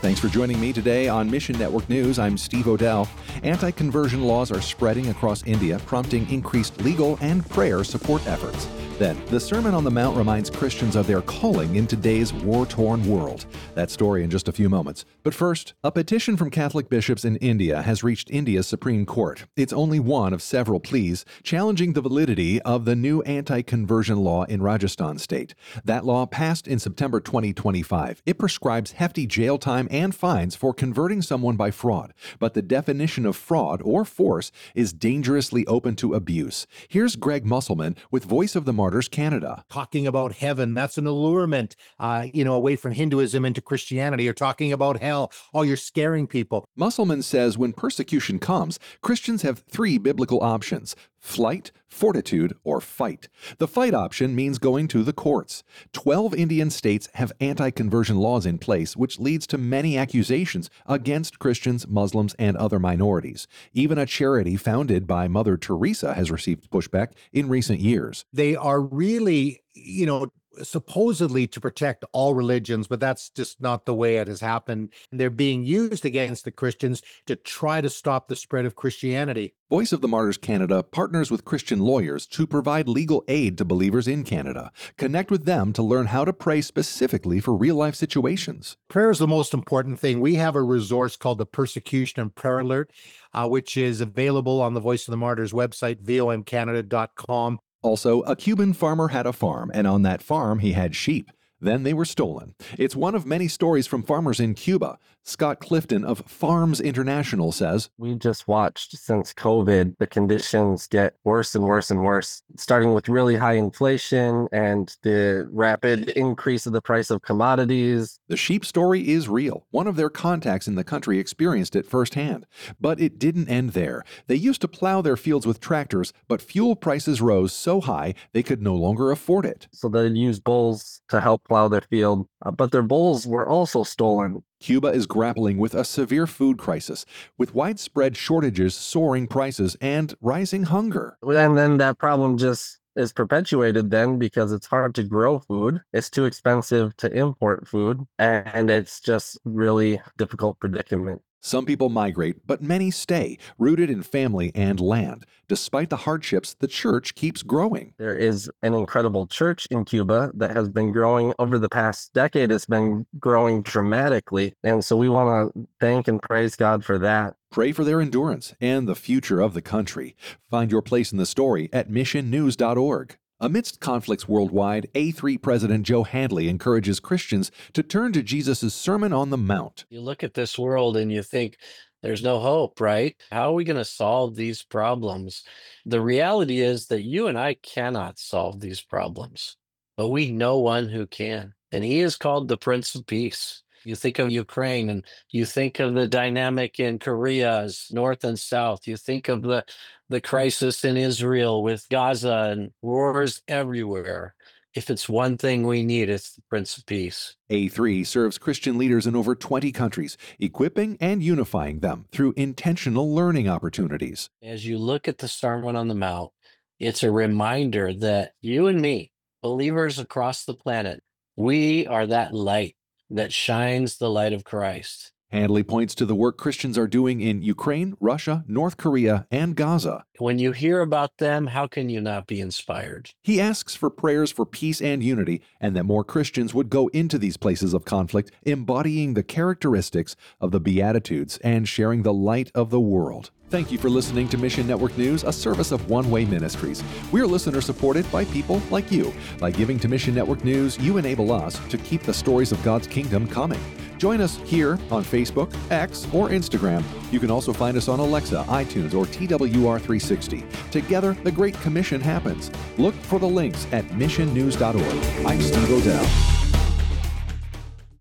Thanks for joining me today on Mission Network News. I'm Steve Odell. Anti-conversion laws are spreading across India, prompting increased legal and prayer support efforts. Then, the Sermon on the Mount reminds Christians of their calling in today's war-torn world. That story in just a few moments. But first, a petition from Catholic bishops in India has reached India's Supreme Court. It's only one of several pleas challenging the validity of the new anti-conversion law in Rajasthan state. That law passed in September 2025. It prescribes hefty jail time and fines for converting someone by fraud. But the definition of fraud or force is dangerously open to abuse. Here's Greg Musselman with Voice of the Martyrs Canada. Talking about heaven, that's an allurement, away from Hinduism into Christianity. You're talking about hell. Oh, you're scaring people. Musselman says when persecution comes, Christians have three biblical options: flight, fortitude, or fight. The fight option means going to the courts. 12 Indian states have anti-conversion laws in place, which leads to many accusations against Christians, Muslims, and other minorities. Even a charity founded by Mother Teresa has received pushback in recent years. They are really, supposedly to protect all religions, but that's just not the way it has happened. They're being used against the Christians to try to stop the spread of Christianity. Voice of the Martyrs Canada partners with Christian lawyers to provide legal aid to believers in Canada. Connect with them to learn how to pray specifically for real-life situations. Prayer is the most important thing. We have a resource called the Persecution and Prayer Alert, which is available on the Voice of the Martyrs website, vomcanada.com. Also, a Cuban farmer had a farm, and on that farm he had sheep. Then they were stolen. It's one of many stories from farmers in Cuba. Scott Clifton of Farms International says, "We just watched since COVID the conditions get worse and worse and worse, starting with really high inflation and the rapid increase of the price of commodities." The sheep story is real. One of their contacts in the country experienced it firsthand. But it didn't end there. They used to plow their fields with tractors, but fuel prices rose so high they could no longer afford it. So they'd use bulls to help plow their field, but their bulls were also stolen. Cuba is grappling with a severe food crisis, with widespread shortages, soaring prices, and rising hunger. And then that problem just is perpetuated then because it's hard to grow food, it's too expensive to import food, and it's just really difficult predicament. Some people migrate, but many stay, rooted in family and land. Despite the hardships, the church keeps growing. There is an incredible church in Cuba that has been growing over the past decade. It's been growing dramatically. And so we want to thank and praise God for that. Pray for their endurance and the future of the country. Find your place in the story at missionnews.org. Amidst conflicts worldwide, A3 President Joe Handley encourages Christians to turn to Jesus' Sermon on the Mount. You look at this world and you think, there's no hope, right? How are we going to solve these problems? The reality is that you and I cannot solve these problems, but we know one who can, and he is called the Prince of Peace. You think of Ukraine and you think of the dynamic in Korea's north and south. You think of the crisis in Israel with Gaza and wars everywhere. If it's one thing we need, it's the Prince of Peace. A3 serves Christian leaders in over 20 countries, equipping and unifying them through intentional learning opportunities. As you look at the Sermon on the Mount, it's a reminder that you and me, believers across the planet, we are that light that shines the light of Christ. Handley points to the work Christians are doing in Ukraine, Russia, North Korea, and Gaza. When you hear about them, how can you not be inspired? He asks for prayers for peace and unity, and that more Christians would go into these places of conflict, embodying the characteristics of the Beatitudes and sharing the light of the world. Thank you for listening to Mission Network News, a service of One Way Ministries. We're listener-supported by people like you. By giving to Mission Network News, you enable us to keep the stories of God's kingdom coming. Join us here on Facebook, X, or Instagram. You can also find us on Alexa, iTunes, or TWR360. Together, the Great Commission happens. Look for the links at missionnews.org. I'm Steve Odell.